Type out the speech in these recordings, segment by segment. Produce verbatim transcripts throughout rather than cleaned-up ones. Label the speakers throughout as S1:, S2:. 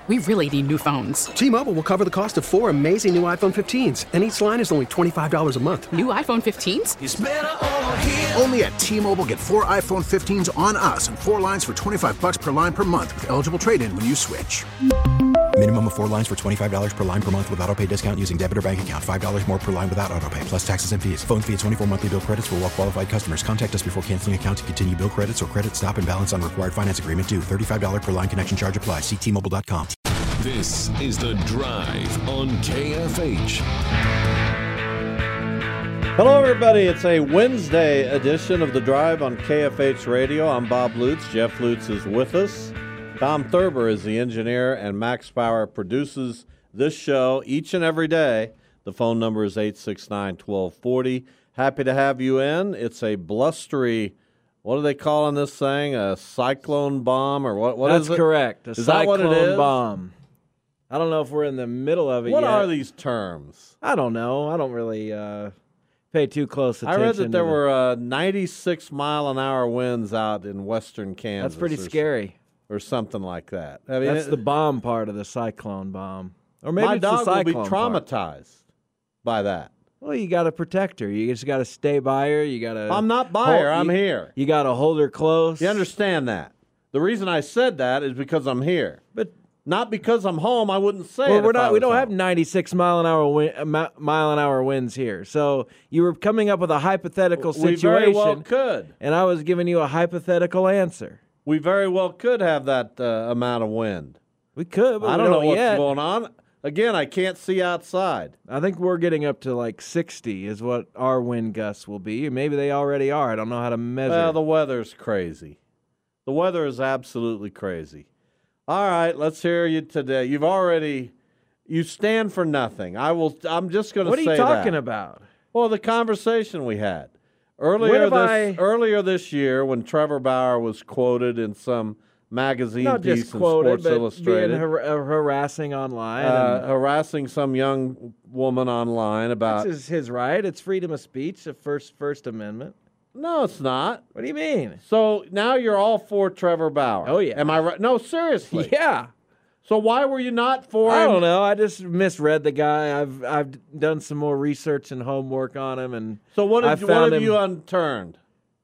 S1: We really need new phones.
S2: T-Mobile will cover the cost of four amazing new iPhone fifteens, and each line is only twenty-five dollars a month.
S1: New iPhone fifteens?
S3: It's better over here.
S4: Only at T-Mobile, get four iPhone fifteens on us and four lines for twenty-five dollars per line per month with eligible trade-in when you switch.
S5: Minimum of four lines for twenty-five dollars per line per month with autopay discount using debit or bank account. five dollars more per line without autopay, plus taxes and fees. Phone fee at twenty-four monthly bill credits for well-qualified customers. Contact us before canceling account to continue bill credits or credit stop and balance on required finance agreement due. thirty-five dollars per line connection charge applies. See T Mobile dot com.
S6: This is The Drive on K F H.
S7: Hello, everybody. It's a Wednesday edition of The Drive on K F H Radio. I'm Bob Lutz. Jeff Lutz is with us. Tom Thurber is the engineer, and Max Bauer produces this show each and every day. The phone number is eight six nine, one two four zero. Happy to have you in. It's a blustery, what are they calling this thing? A cyclone bomb or what? What
S8: That's
S7: is it?
S8: correct. A
S7: is
S8: cyclone
S7: that what it is?
S8: bomb. I don't know if we're in the middle of it
S7: What
S8: yet.
S7: are these terms?
S8: I don't know. I don't really uh, pay too close attention.
S7: I read that there
S8: to
S7: were uh, ninety-six mile an hour winds out in western Kansas.
S8: That's pretty
S7: or
S8: scary.
S7: Or something like that. I mean,
S8: That's
S7: it,
S8: the bomb part of the cyclone bomb. Or maybe
S7: my
S8: it's
S7: dog
S8: the
S7: will be
S8: cyclone part.
S7: traumatized by that.
S8: Well, you got to protect her. You just got to stay by her. You got to.
S7: I'm not by her. I'm
S8: you,
S7: here.
S8: You got to hold her close.
S7: You understand that? The reason I said that is because I'm here.
S8: But
S7: not because I'm home. I wouldn't say
S8: well,
S7: it.
S8: We're
S7: if
S8: not.
S7: I
S8: We
S7: was
S8: don't
S7: home.
S8: have ninety-six mile an hour win, uh, mile an hour winds here. So you were coming up with a hypothetical
S7: We
S8: situation.
S7: very well could.
S8: And I was giving you a hypothetical answer.
S7: We very well could have that uh, amount of wind.
S8: We could, but
S7: I
S8: we
S7: don't know
S8: don't
S7: what's
S8: yet.
S7: going on. Again, I can't see outside.
S8: I think we're getting up to like sixty is what our wind gusts will be. Maybe they already are. I don't know how to measure.
S7: Well, the weather's crazy. The weather is absolutely crazy. All right, let's hear you today. You've already, you stand for nothing. I will. I'm just going to say that.
S8: What are you talking about?
S7: Well, the conversation we had earlier this
S8: I...
S7: earlier this year when Trevor Bauer was quoted in some magazine
S8: Not
S7: piece
S8: just
S7: in
S8: quoted,
S7: Sports
S8: but
S7: Illustrated,
S8: being har- uh, harassing online,
S7: uh,
S8: and
S7: harassing some young woman online about.
S8: This is his right. It's freedom of speech, the first First Amendment.
S7: No, it's not.
S8: What do you mean?
S7: So now you're all for Trevor Bauer.
S8: Oh, yeah.
S7: Am I right? No, seriously.
S8: Yeah.
S7: So why were you not for him?
S8: I don't know. I just misread the guy. I've I've done some more research and homework on him, and
S7: So what
S8: I
S7: have,
S8: found
S7: what have
S8: him,
S7: you unturned?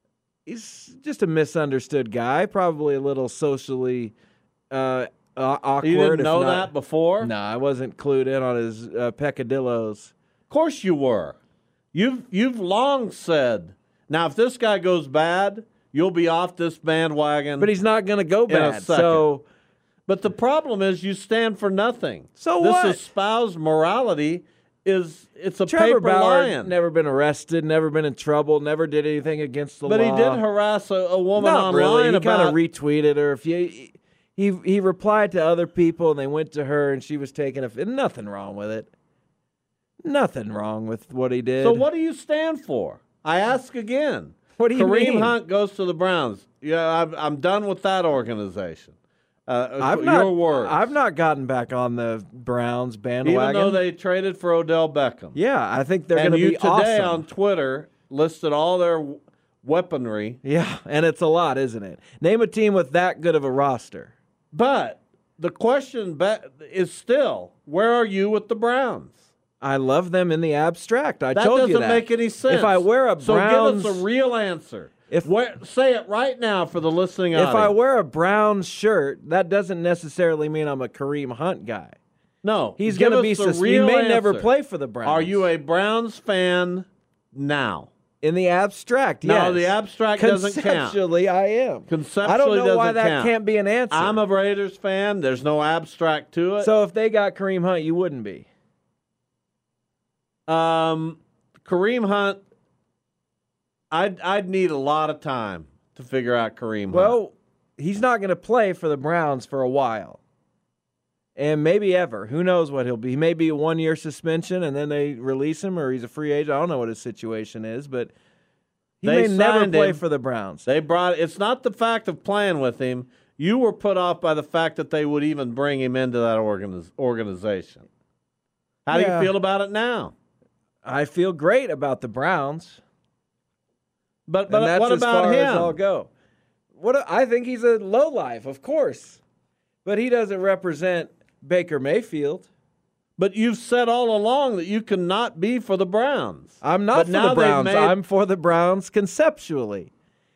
S8: He's just a misunderstood guy. Probably a little socially uh, uh, awkward.
S7: You didn't
S8: if
S7: know
S8: not,
S7: that before?
S8: No, I wasn't clued in on his uh, peccadillos.
S7: Of course you were. You've you've long said. Now, if this guy goes bad, you'll be off this bandwagon.
S8: But he's not going to go
S7: in a
S8: bad.
S7: second.
S8: So,
S7: but the problem is, you stand for nothing.
S8: So
S7: this
S8: what?
S7: espoused morality is it's a
S8: Trevor
S7: paper
S8: Bauer
S7: lion.
S8: never been arrested, never been in trouble, never did anything against the
S7: but
S8: law.
S7: he did harass a, a woman
S8: Not
S7: online
S8: really. He
S7: about.
S8: kind of retweeted her. If you, he he replied to other people, and they went to her, and she was taking a. Nothing wrong with it. Nothing wrong with what he did.
S7: So what do you stand for? I ask again.
S8: What do you
S7: Kareem
S8: mean?
S7: Hunt goes to the Browns. Yeah, I'm, I'm done with that organization. Uh,
S8: I've
S7: your
S8: not,
S7: words.
S8: I've not gotten back on the Browns bandwagon.
S7: Even though they traded for Odell Beckham.
S8: Yeah, I think they're going
S7: and
S8: to
S7: you
S8: be
S7: today
S8: awesome.
S7: on Twitter listed all their weaponry.
S8: Yeah, and it's a lot, isn't it? Name a team with that good of a roster.
S7: But the question be- is still, where are you with the Browns?
S8: I love them in the abstract. I
S7: that
S8: told you that.
S7: doesn't make any sense.
S8: If I wear a Browns,
S7: so give us a real answer.
S8: If
S7: where, say it right now for the listening
S8: if
S7: audience.
S8: I wear a Browns shirt, that doesn't necessarily mean I'm a Kareem Hunt guy.
S7: No,
S8: he's
S7: going to
S8: be.
S7: sus-
S8: He may
S7: answer.
S8: never play for the Browns.
S7: Are you a Browns fan now?
S8: In the abstract,
S7: No,
S8: yes.
S7: the abstract doesn't count.
S8: Conceptually, I am.
S7: Conceptually
S8: I don't know why
S7: doesn't
S8: that
S7: count.
S8: can't be an answer.
S7: I'm a Raiders fan. There's no abstract to it.
S8: So if they got Kareem Hunt, you wouldn't be.
S7: Um, Kareem Hunt, I'd I'd need a lot of time to figure out Kareem Hunt.
S8: Well, he's not going to play for the Browns for a while. And maybe ever. Who knows what he'll be. He may be a one-year suspension, and then they release him, or he's a free agent. I don't know what his situation is, but he
S7: They
S8: may never
S7: signed
S8: play
S7: him.
S8: for the Browns.
S7: They brought. It's not the fact of playing with him. You were put off by the fact that they would even bring him into that organiz- organization. How
S8: Yeah.
S7: do you feel about it now?
S8: I feel great about the Browns.
S7: But
S8: And
S7: but
S8: that's
S7: what
S8: as
S7: about
S8: far
S7: him?
S8: as I'll go. What I think he's a lowlife, of course, but he doesn't represent Baker Mayfield.
S7: But you've said all along that you cannot be for the Browns.
S8: I'm not
S7: but
S8: for
S7: now
S8: the Browns.
S7: Made...
S8: I'm for the Browns conceptually.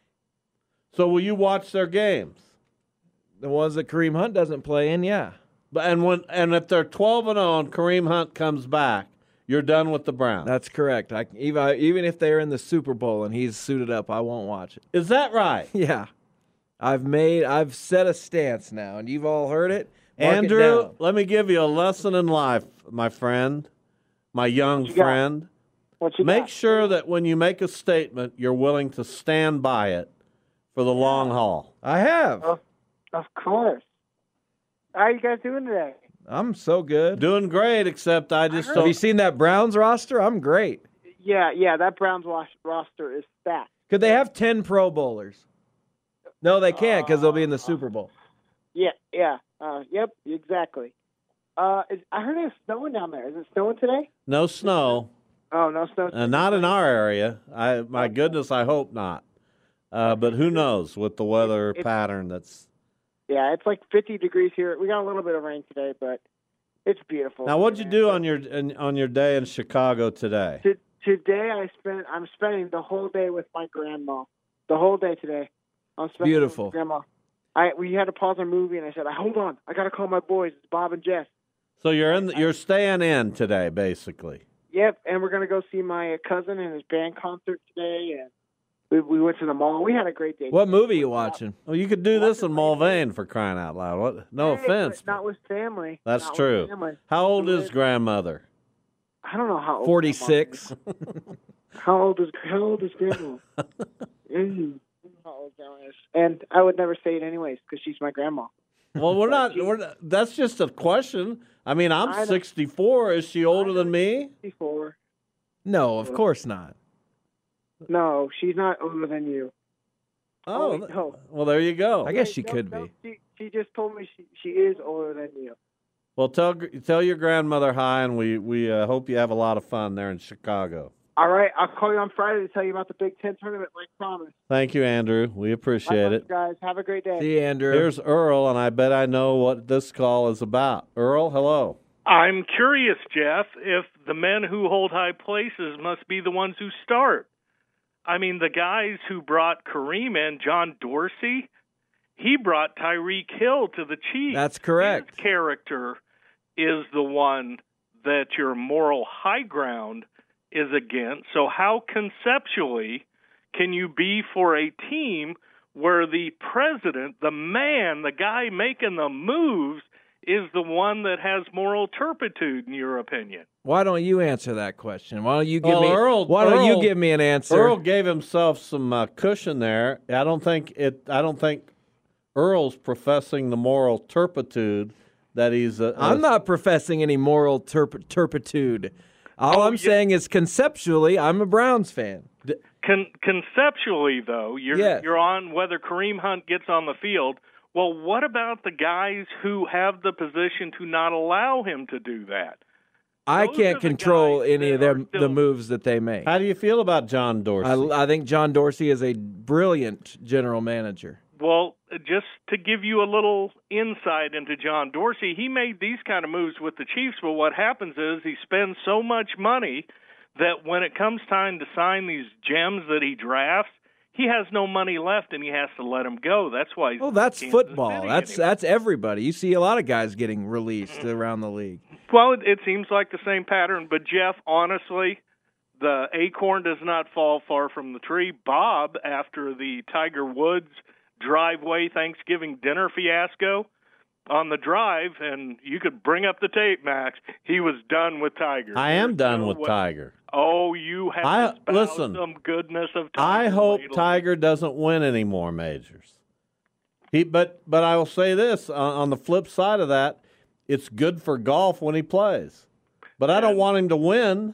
S7: So will you watch their games?
S8: The ones that Kareem Hunt doesn't play in, yeah.
S7: But and when and if they're twelve and oh and Kareem Hunt comes back, you're done with the Browns.
S8: That's correct. I, even even if they're in the Super Bowl and he's suited up, I won't watch it.
S7: Is that right?
S8: Yeah. I've made I've set a stance now, and you've all heard it. Mark
S7: Andrew,
S8: it
S7: let me give you a lesson in life, my friend, my young
S3: What you got?
S7: friend.
S3: What you
S7: Make
S3: got?
S7: sure that when you make a statement, you're willing to stand by it for the long haul.
S8: I have.
S3: Of, of course. How are you guys doing today?
S8: I'm so good.
S7: Doing great, except I just
S8: Have
S7: don't.
S8: you seen that Browns roster? I'm great.
S3: Yeah, yeah, that Browns wash, roster is stacked.
S8: Could they have ten Pro Bowlers? No, they can't because they'll be in the Super Bowl.
S3: Yeah, yeah. Uh, yep, exactly. Uh, is, I heard it's snowing down there. Is it snowing today?
S7: No snow,
S3: Oh, no snow.
S7: uh, not in our area. I, my goodness, I hope not. Uh, but who knows with the weather
S3: It-
S7: pattern that's.
S3: Yeah, it's like fifty degrees here. We got a little bit of rain today, but it's beautiful.
S7: Now, what'd you do on your in, on your day in Chicago today?
S3: To, today, I spent. I'm spending the whole day with my grandma. The whole day today. I'm spending
S8: Beautiful.
S3: With my grandma. I we had to pause our movie, and I said, "Hold on, I got to call my boys. It's Bob and Jess."
S7: So you're in. The, you're staying in today, basically.
S3: Yep, and we're gonna go see my cousin and his band concert today, and we we went to the mall. We had a great day.
S8: What movie you watching?
S7: Well, you could do this in Mulvane for crying out loud. What? No
S3: Hey,
S7: offense.
S3: but not with family.
S7: That's
S3: Not with
S7: true.
S3: family.
S7: How old
S3: We
S7: is
S3: live-
S7: grandmother?
S3: I don't know how old.
S8: forty-six.
S3: Grandma is. How old is how old is grandma? mm, how old grandma is. And I would never say it anyways because she's my grandma.
S7: Well, we're not. We're not, that's just a question. I mean, I'm
S3: I know.
S7: sixty-four. Is she older than me?
S3: Before.
S8: No, of course not.
S3: No, she's not older than you.
S7: Oh,
S3: wait, no.
S7: well, there you go.
S8: I guess
S3: Wait,
S8: she
S3: no,
S8: could
S3: no,
S8: be.
S3: She, she just told me she, she is older than you.
S7: Well, tell tell your grandmother hi, and we we uh, hope you have a lot of fun there in Chicago.
S3: All right, I'll call you on Friday to tell you about the Big Ten tournament, like promised.
S7: Thank you, Andrew. We appreciate
S3: Bye,
S7: it.
S3: guys. Have a great day.
S8: See you, Andrew.
S7: Here's Earl, and I bet I know what this call is about. Earl, hello.
S9: I'm curious, Jeff, if the men who hold high places must be the ones who start. I mean, the guys who brought Kareem in, John Dorsey, he brought Tyreek Hill to the Chiefs.
S8: That's correct.
S9: His character is the one that your moral high ground is against. So how conceptually can you be for a team where the president, the man, the guy making the moves, is the one that has moral turpitude, in your opinion?
S8: Why don't you answer that question? Why don't you give
S7: Well,
S8: me?
S7: Earl-
S8: why don't
S7: Earl-
S8: you give me an answer?
S7: Earl gave himself some uh, cushion there. I don't think it. I don't think Earl's professing the moral turpitude that he's. A,
S8: I'm
S7: a-
S8: not professing any moral turp- turpitude. All
S9: Oh,
S8: I'm
S9: yeah.
S8: saying is conceptually, I'm a Browns fan.
S9: Con- conceptually, though, you're
S8: Yes.
S9: you're on whether Kareem Hunt gets on the field. Well, what about the guys who have the position to not allow him to do that?
S8: I
S9: Those
S8: can't
S9: are the
S8: control
S9: guys
S8: any of
S9: that
S8: their
S9: are still-
S8: the moves that they make.
S7: How do you feel about John Dorsey?
S8: I, I think John Dorsey is a brilliant general manager.
S9: Well, just to give you a little insight into John Dorsey, he made these kind of moves with the Chiefs, but what happens is he spends so much money that when it comes time to sign these gems that he drafts, he has no money left and he has to let them go. That's why he's
S8: Oh, that's
S9: Kansas
S8: football.
S9: City
S8: That's
S9: anymore.
S8: that's everybody. You see a lot of guys getting released around the league.
S9: Well, it, it seems like the same pattern, but Jeff, honestly, the acorn does not fall far from the tree. Bob, after the Tiger Woods driveway Thanksgiving dinner fiasco on the drive, and you could bring up the tape, Max, he was done with Tiger.
S7: I am
S9: There's
S7: done
S9: no
S7: with
S9: way-
S7: Tiger.
S9: Oh, you have
S7: I-
S9: espoused
S7: listen,
S9: some goodness of Tiger.
S7: I hope
S9: lately.
S7: Tiger doesn't win any more majors. He, but but I will say this on, on the flip side of that, it's good for golf when he plays. But I don't want him to win.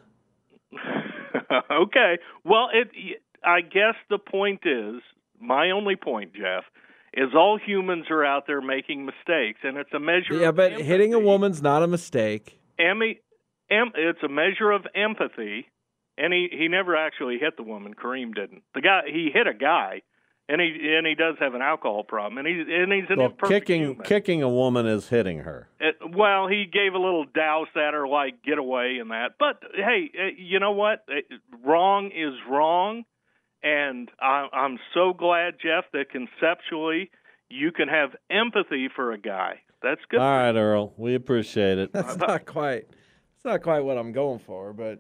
S9: Okay. Well, it. I guess the point is, my only point, Jeff, is all humans are out there making mistakes, and it's a measure
S8: Yeah,
S9: of
S8: but
S9: empathy.
S8: hitting a woman's not a mistake.
S9: Emmy, em, it's a measure of empathy, and he, he never actually hit the woman. Kareem didn't. The guy he hit a guy, and he and he does have an alcohol problem, and he's and he's an
S7: well,
S9: imperfect
S7: kicking
S9: human.
S7: kicking a woman is hitting her.
S9: It, well, he gave a little douse at her, like get away and that. But hey, you know what? Wrong is wrong, and I, I'm so glad, Jeff, that conceptually you can have empathy for a guy. That's good.
S7: All right, Earl, we appreciate it.
S8: That's not quite. It's not quite what I'm going for, but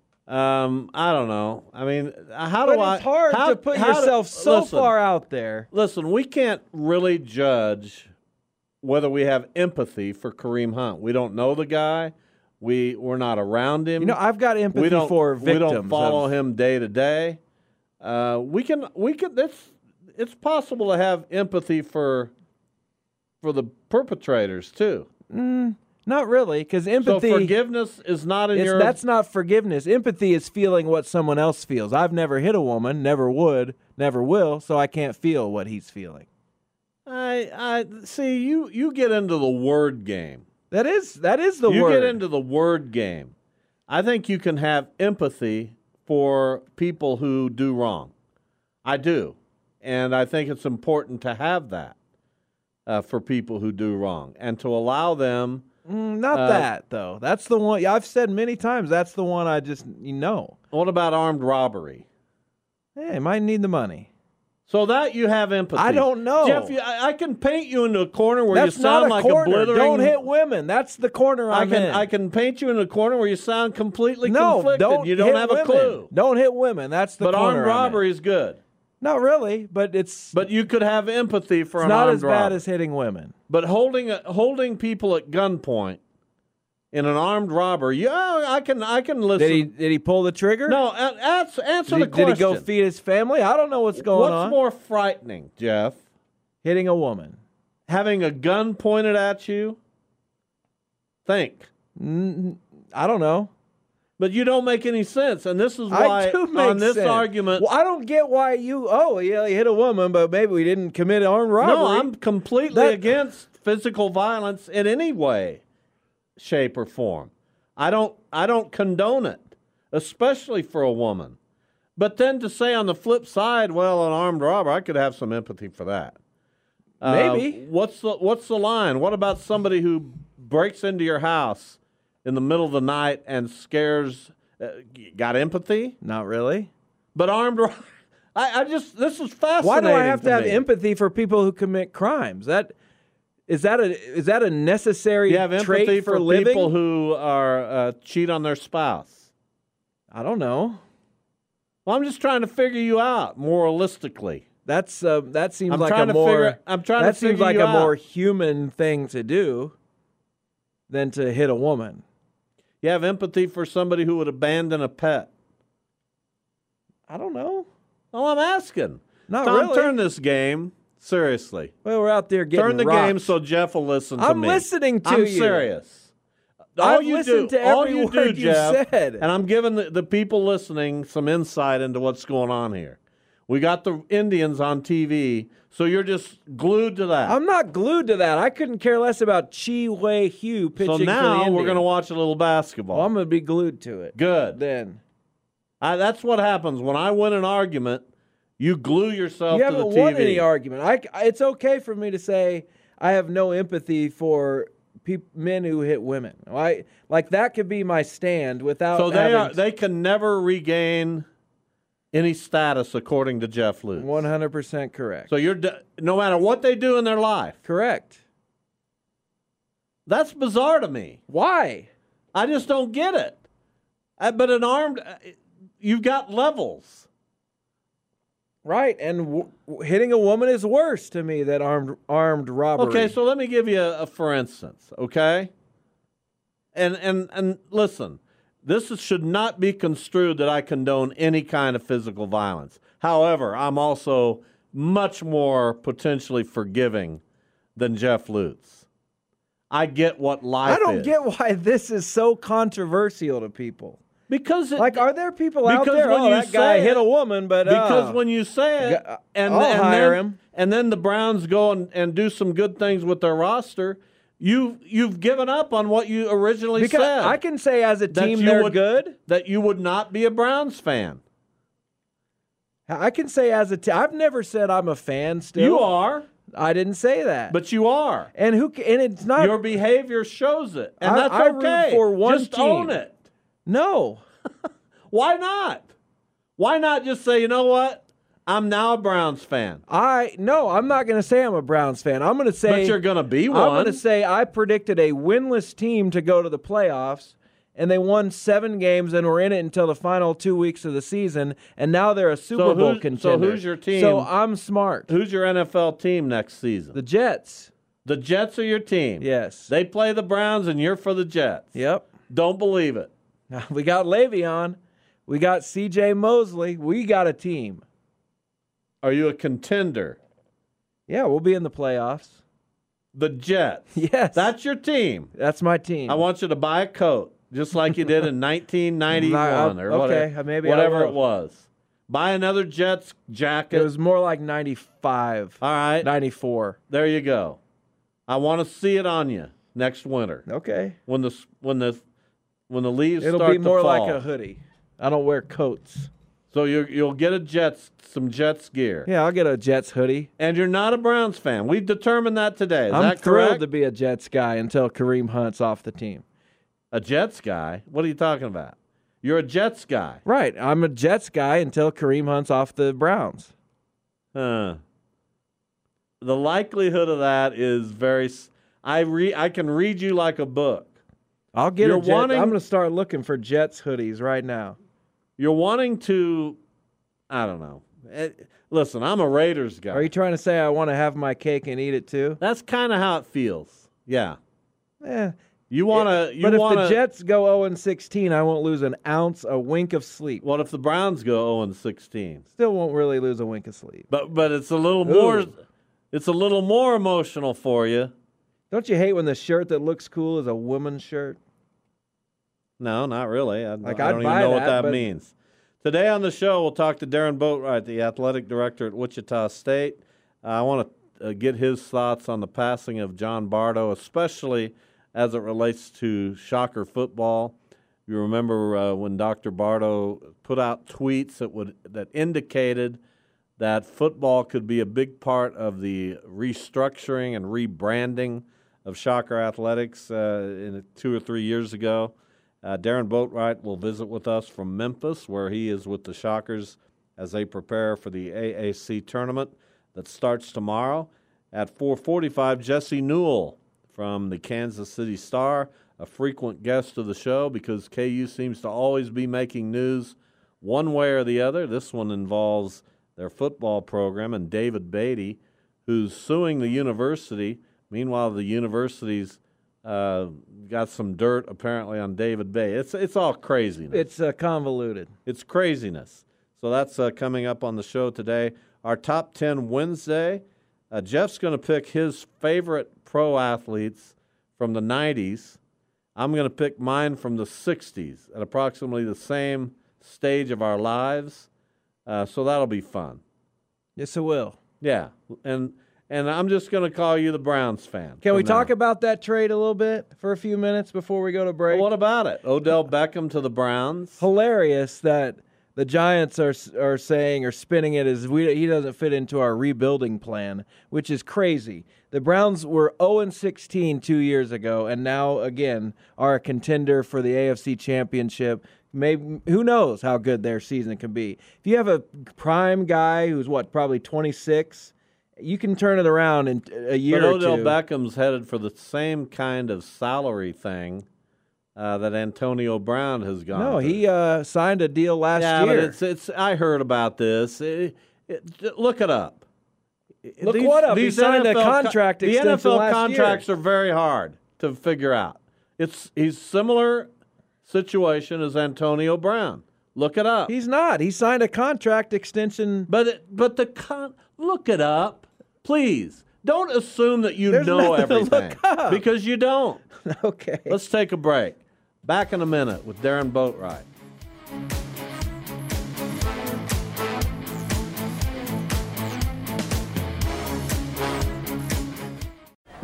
S7: um, I don't know. I mean, how
S8: but
S7: do I?
S8: It's hard
S7: how,
S8: to put
S7: how
S8: yourself
S7: do,
S8: so
S7: listen,
S8: far out there.
S7: Listen, we can't really judge whether we have empathy for Kareem Hunt. We don't know the guy. We we're not around him.
S8: You know, I've got empathy
S7: we don't,
S8: for victims.
S7: We don't follow
S8: of,
S7: him day to day. Uh, we can we can. It's it's possible to have empathy for for the perpetrators too.
S8: Mm, not really, because empathy.
S7: So forgiveness is not in
S8: it's,
S7: your.
S8: That's not forgiveness. Empathy is feeling what someone else feels. I've never hit a woman, never would, never will, so I can't feel what he's feeling.
S7: I I see you. You get into the word game.
S8: That is that is the
S7: you
S8: word.
S7: You get into the word game. I think you can have empathy for people who do wrong. I do, and I think it's important to have that uh, for people who do wrong, and to allow them.
S8: Mm, not
S7: uh,
S8: that though. That's the one I've said many times. That's the one I just you know.
S7: What about armed robbery?
S8: Hey, might need the money.
S7: So that you have empathy.
S8: I don't know.
S7: Jeff, you, I, I can paint you into a corner where
S8: That's
S7: you sound
S8: not a
S7: like
S8: corner.
S7: a blithering...
S8: Don't hit women. That's the corner I'm
S7: I can,
S8: in.
S7: I can paint you in a corner where you sound completely
S8: no,
S7: conflicted.
S8: Don't
S7: you don't
S8: hit
S7: have
S8: women.
S7: a clue.
S8: Don't hit women. That's the
S7: but
S8: corner
S7: armed
S8: I'm
S7: robbery
S8: in.
S7: is good.
S8: Not really, but it's...
S7: But you could have empathy for
S8: it's
S7: an
S8: not
S7: armed
S8: as bad
S7: robbery.
S8: as hitting women.
S7: But holding holding people at gunpoint in an armed robbery, yeah, I can I can listen.
S8: Did he did he pull the trigger?
S7: No, answer, answer
S8: did,
S7: the question.
S8: Did he go feed his family? I don't know what's going
S7: what's
S8: on.
S7: What's more frightening, Jeff?
S8: Hitting a woman.
S7: Having a gun pointed at you? Think.
S8: Mm, I don't know.
S7: But you don't make any sense, and this is why
S8: I do make
S7: on this
S8: sense.
S7: argument...
S8: Well, I don't get why you, oh, yeah, you hit a woman, but maybe we didn't commit armed robbery.
S7: No, I'm completely
S8: That-
S7: against physical violence in any way, shape, or form. I don't I don't condone it, especially for a woman. But then to say on the flip side, well, an armed robber, I could have some empathy for that.
S8: Maybe.
S7: Uh, what's the what's the line? What about somebody who breaks into your house in the middle of the night and scares? Uh, got empathy?
S8: Not really.
S7: But armed robber. I, I just this is fascinating.
S8: Why do I have to have
S7: me.
S8: empathy for people who commit crimes? That is that a is that a necessary
S7: You have empathy
S8: trait for,
S7: for
S8: living?
S7: people who are uh, cheat on their spouse.
S8: I don't know.
S7: Well, I'm just trying to figure you out moralistically.
S8: That's uh, that seems
S7: I'm
S8: like
S7: trying
S8: a
S7: to
S8: more
S7: figure- I'm trying to
S8: that seems
S7: figure
S8: like
S7: you
S8: a more
S7: out.
S8: human thing to do than to hit a woman.
S7: You have empathy for somebody who would abandon a pet.
S8: I don't know.
S7: Oh, I'm asking.
S8: Not
S7: Tom,
S8: really.
S7: turn this game seriously.
S8: Well, we're out there getting
S7: Turn the
S8: rocked.
S7: game so Jeff will listen to
S8: I'm
S7: me.
S8: listening to
S7: I'm
S8: you.
S7: serious.
S8: I've
S7: All you
S8: listened
S7: do,
S8: to
S7: all
S8: every
S7: you
S8: word
S7: do,
S8: you've
S7: Jeff,
S8: said.
S7: and I'm giving the, the people listening some insight into what's going on here. We got the Indians on T V, so you're just glued to that.
S8: I'm not glued to that. I couldn't care less about Chi Wei Hu pitching
S7: so
S8: for the
S7: now
S8: Indians.
S7: we're going to watch a little basketball.
S8: Well, I'm going to be glued to it.
S7: Good.
S8: Then.
S7: I, that's what happens when I win an argument. You glue yourself
S8: You
S7: to the
S8: haven't
S7: T V.
S8: won any argument. I, it's okay for me to say I have no empathy for peop, men who hit women. I, like that could be my stand without.
S7: So they
S8: having
S7: are. They can never regain any status, according to Jeff Lutz.
S8: one hundred percent correct.
S7: So you're de- no matter what they do in their life.
S8: Correct.
S7: That's bizarre to me.
S8: Why?
S7: I just don't get it. Uh, but an armed, uh, you've got levels.
S8: Right, and w- w- hitting a woman is worse to me than armed armed robbery.
S7: Okay, so let me give you a, a for instance. Okay, and and and listen, this is, should not be construed that I condone any kind of physical violence. However, I'm also much more potentially forgiving than Jeff Lutz. I get what life
S8: I don't
S7: is.
S8: get why this is so controversial to people.
S7: Because it,
S8: Like, are there people out
S7: because
S8: there?
S7: when
S8: Oh,
S7: you
S8: that guy
S7: say
S8: hit
S7: it-
S8: a woman, but
S7: Because
S8: uh,
S7: when you say it,
S8: G-
S7: and,
S8: I'll
S7: and
S8: hire
S7: then,
S8: him.
S7: and then the Browns go and, and do some good things with their roster, you you've given up on what you originally
S8: because
S7: said.
S8: I can say as a
S7: that
S8: team
S7: you
S8: they're
S7: would-
S8: good.
S7: That you would not be a Browns fan.
S8: I can say as a team. I've never said I'm a fan still.
S7: You are.
S8: I didn't say that.
S7: But you are.
S8: And who? And it's not.
S7: Your behavior shows it. And
S8: I,
S7: that's
S8: I
S7: okay.
S8: root for one
S7: just
S8: team.
S7: own it.
S8: No.
S7: Why not? Why not just say, you know what? I'm now a Browns fan.
S8: I no, I'm not going to say I'm a Browns fan. I'm going to say.
S7: But you're going to be one.
S8: I'm going to say I predicted a winless team to go to the playoffs, and they won seven games and were in it until the final two weeks of the season, and now they're a Super
S7: So
S8: Bowl
S7: who's-
S8: contender.
S7: so who's your team?
S8: So I'm smart.
S7: Who's your N F L team next season?
S8: The Jets.
S7: The Jets are your team.
S8: Yes.
S7: They play the Browns, and you're for the Jets.
S8: Yep.
S7: Don't believe it.
S8: We got Le'Veon. We got C J Mosley. We got a team.
S7: Are you a contender?
S8: Yeah, we'll be in the playoffs.
S7: The Jets.
S8: Yes.
S7: That's your team.
S8: That's my team.
S7: I want you to buy a coat, just like you did in nineteen ninety-one or
S8: Okay,
S7: whatever,
S8: maybe I
S7: whatever
S8: will.
S7: it was. Buy another Jets jacket.
S8: It was more like ninety-five.
S7: All right.
S8: ninety-four.
S7: There you go. I want to see it on you next winter.
S8: Okay.
S7: When the when the when the leaves
S8: It'll
S7: start
S8: be more
S7: to fall.
S8: like a hoodie. I don't wear coats.
S7: So you you'll get a Jets some Jets gear.
S8: Yeah, I'll get a Jets hoodie.
S7: And you're not a Browns fan. We've determined that today. Is
S8: I'm
S7: that
S8: thrilled
S7: correct?
S8: to be a Jets guy until Kareem Hunt's off the team.
S7: A Jets guy? What are you talking about? You're a Jets guy.
S8: Right. I'm a Jets guy until Kareem Hunt's off the Browns.
S7: Huh. The likelihood of that is very. s- I re. I can read you like a book.
S8: I'll get
S7: You're
S8: a Jet,
S7: wanting-
S8: I'm going to start looking for Jets hoodies right now.
S7: You're wanting to. I don't know. Eh, listen, I'm a Raiders guy.
S8: Are you trying to say I want to have my cake and eat it too?
S7: That's kind of how it feels. Yeah.
S8: Yeah.
S7: You want to. You
S8: But if
S7: want
S8: the Jets go oh and sixteen, I won't lose an ounce, a wink of sleep.
S7: What if the Browns go oh and sixteen?
S8: Still won't really lose a wink of sleep.
S7: But but it's a little
S8: Ooh.
S7: more. It's a little more emotional for you.
S8: Don't you hate when the shirt that looks cool is a woman's shirt?
S7: No, not really. I,
S8: Like,
S7: I
S8: I'd
S7: don't even
S8: buy
S7: know what
S8: that,
S7: that
S8: but-
S7: means. Today on the show, we'll talk to Darren Boatwright, the athletic director at Wichita State. Uh, I want to uh, get his thoughts on the passing of John Bardo, especially as it relates to Shocker football. You remember uh, when Doctor Bardo put out tweets that would that indicated that football could be a big part of the restructuring and rebranding of Shocker Athletics uh, in two or three years ago. Uh, Darren Boatwright will visit with us from Memphis, where he is with the Shockers as they prepare for the A A C tournament that starts tomorrow. At four forty-five, Jesse Newell from the Kansas City Star, a frequent guest of the show because K U seems to always be making news one way or the other. This one involves their football program and David Beatty, who's suing the university. Meanwhile, the university's uh, got some dirt apparently on David Beatty. It's it's all craziness.
S8: It's uh, convoluted.
S7: It's craziness. So that's uh, coming up on the show today. Our top ten Wednesday. Uh, Jeff's going to pick his favorite pro athletes from the nineties. I'm going to pick mine from the sixties at approximately the same stage of our lives. Uh, so that'll be fun.
S8: Yes, it will.
S7: Yeah, and and I'm just going to call you the Browns fan.
S8: Can we
S7: from now.
S8: talk about that trade a little bit for a few minutes before we go to break?
S7: Well, what about it? Odell Beckham to the Browns.
S8: Hilarious that the Giants are are saying or spinning it as we, he doesn't fit into our rebuilding plan, which is crazy. The Browns were oh and sixteen two years ago, and now again are a contender for the A F C Championship. Maybe who knows how good their season can be. If you have a prime guy who's what probably twenty-six, you can turn it around in a year
S7: But
S8: or
S7: Odell
S8: two.
S7: Beckham's headed for the same kind of salary thing uh, that Antonio Brown has gone.
S8: No,
S7: through.
S8: he uh, signed a deal last
S7: yeah,
S8: year.
S7: but it's it's. I heard about this. It, it, look it up.
S8: Look what up? He signed a
S7: N F L
S8: contract
S7: The
S8: extension
S7: N F L
S8: last
S7: contracts
S8: year.
S7: are very hard to figure out. It's he's similar situation as Antonio Brown. Look it up.
S8: He's not. He signed a contract extension.
S7: But it, but the con- look it up, please. Don't assume that you
S8: There's
S7: know
S8: nothing to
S7: everything
S8: look up.
S7: because you don't.
S8: Okay.
S7: Let's take a break. Back in a minute with Darren Boatwright.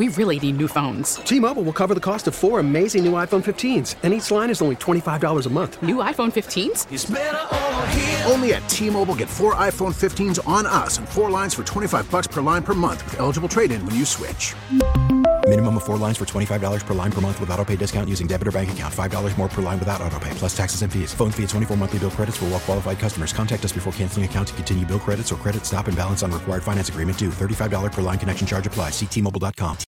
S1: We really need new phones.
S2: T-Mobile will cover the cost of four amazing new iPhone fifteens, and each line is only twenty-five dollars a month.
S1: New iPhone fifteens?
S6: It's better over here.
S4: Only at T-Mobile, get four iPhone fifteens on us and four lines for twenty-five bucks per line per month with eligible trade-in when you switch.
S5: Minimum of four lines for twenty-five dollars per line per month with autopay discount using debit or bank account. five dollars more per line without autopay, plus taxes and fees. Phone fee at twenty-four monthly bill credits for well-qualified customers. Contact us before canceling account to continue bill credits or credit stop and balance on required finance agreement due. thirty-five dollars per line connection charge applies. See T Mobile dot com.